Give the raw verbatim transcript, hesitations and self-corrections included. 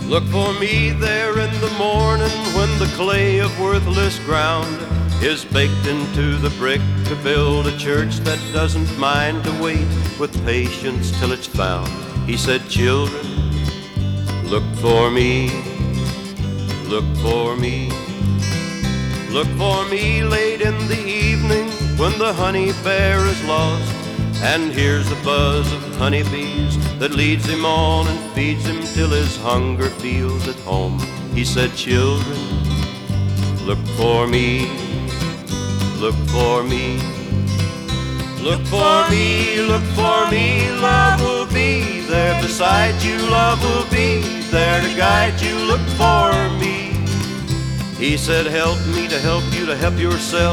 Look for me there in the morning when the clay of worthless ground is baked into the brick to build a church that doesn't mind to wait with patience till it's found. He said, children, look for me, look for me. Look for me late in the evening when the honey bear is lost and hears the buzz of honeybees that leads him on and feeds him till his hunger feels at home. He said, children, look for me, look for me. Look for me, look for me, love will be there beside you, love will be there to guide you, look for me. He said, help me to help you to help yourself.